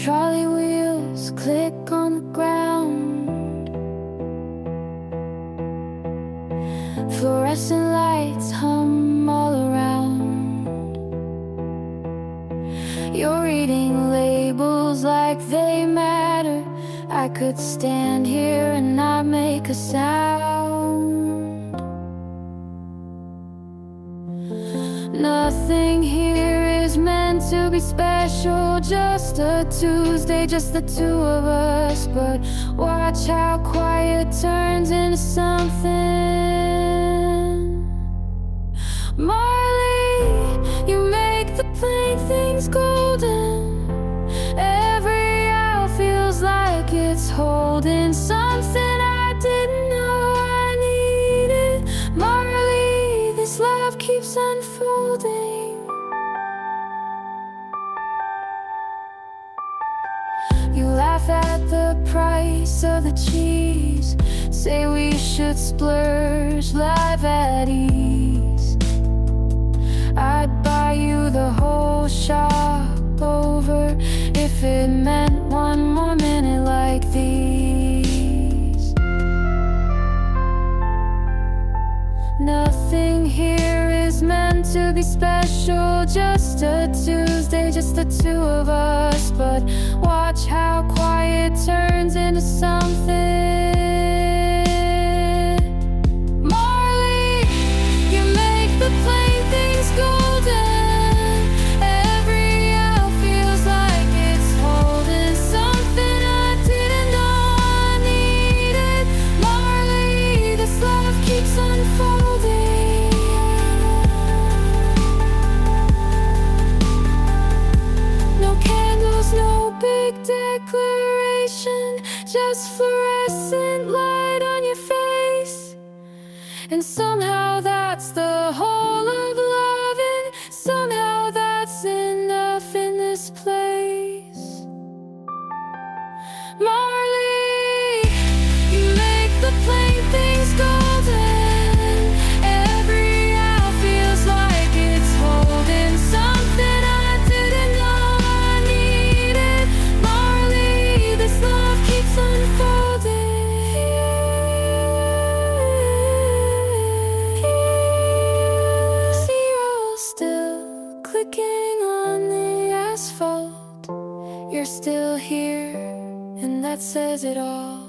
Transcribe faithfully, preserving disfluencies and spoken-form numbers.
trolley wheels click on the ground. Fluorescent lights hum all around. You're reading labels like they matter. I could stand here and not make a sound. Nothing here is meant to be special, just a Tuesday, just the two of us. But watch how quiet turns into something. Marley, you make the plain things golden. Every hour feels like it's holding something I didn't know I needed. Marley, this love keeps unfolding. You laugh at the price of the cheese, say we should splurge live at ease. I'd buy you the whole shop over if it meant one more minute like these. Nothing here is meant to be special, just a Tuesday, just the two of us. But watch how quiet turns into something. Marley, you make the plain things golden. Every hour feels like it's holding something I didn't know I needed. Marley, this love keeps unfolding. No candles, no big declaration, just fluorescent light on your face. And somehow that's the whole of loving. Somehow that's enough in this place. Marley, you make the plain things golden. Every hour feels like it's holding something I didn't know I needed. Marley, this love keeps unfolding. Zero still clicking on the asphalt. You're still here, and that says it all.